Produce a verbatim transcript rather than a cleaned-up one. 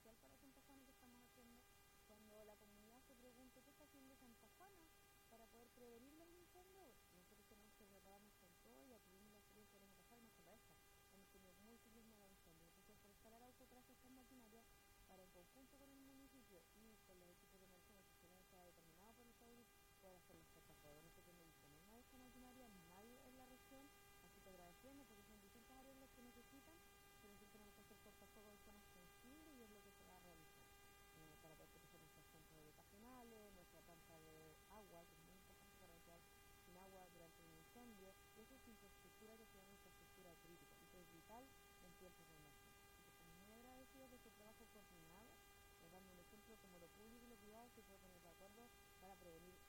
social para Santa Juana que estamos haciendo cuando la comunidad se pregunte qué está haciendo Santa Juana para poder prevenir los incendios. Nosotros tenemos que prepararnos con todo y tuvimos la experiencia del año pasado y no solo esta, hemos tenido múltiples mega incendios. Entonces, Forestal Arauco trajo estas maquinarias para en conjunto con el municipio y con los equipos de emergencia que se ha determinado por el COVID poder hacer las cortafuegos. Nosotros no disponemos de esta maquinaria, nadie en la región, así que agradecemos porque son distintas áreas las que necesitan, pero nosotros tenemos que hacer cortafuegos en zonas sensibles y es lo que se va a realizar eh, para poder proteger nuestras fuentes educacionales, nuestra planta de agua, que es muy importante para no quedar sin agua durante un incendio, y esa es infraestructura que se llama infraestructura crítica y que es vital en tiempos de emergencia. Así que estamos muy agradecidos de este trabajo coordinado, eh, dando un ejemplo como lo público y lo privado se puede poner de acuerdo para prevenir